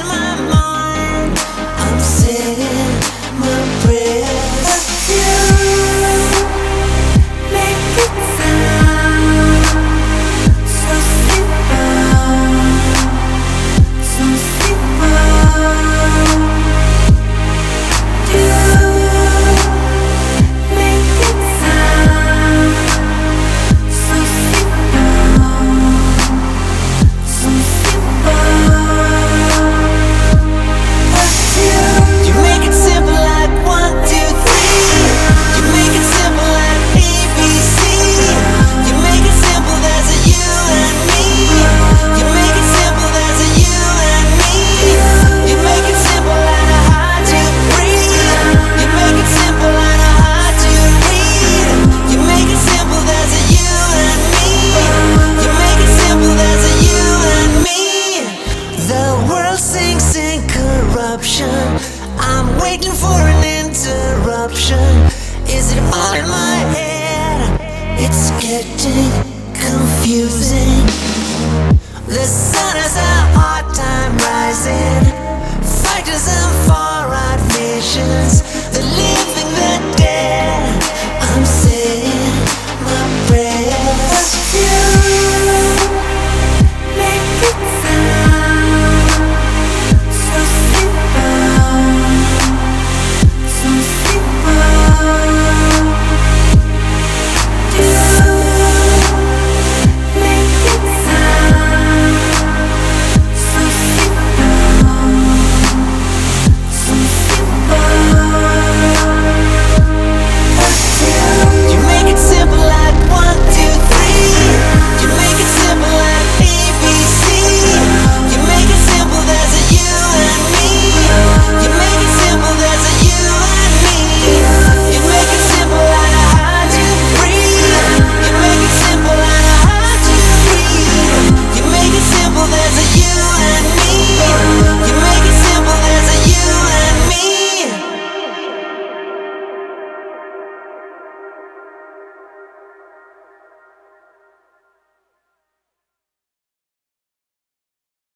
my mind. I'm saying my prayers, but you make it sound so simple, so simple. You make it sound so simple, so simple. But you make it simple like 1, 2, 3. You make it simple like ABC. You make it simple, there's a you and me. You make it simple, there's a you and me. You make it simple and hard to breathe. You make it simple and hard to read. You make it simple, there's a you and me. You make it simple, there's a you and me. The world sinks in corruption. I'm waiting for an interruption. Is it all in my head? It's getting confusing. The sun has a hard time rising.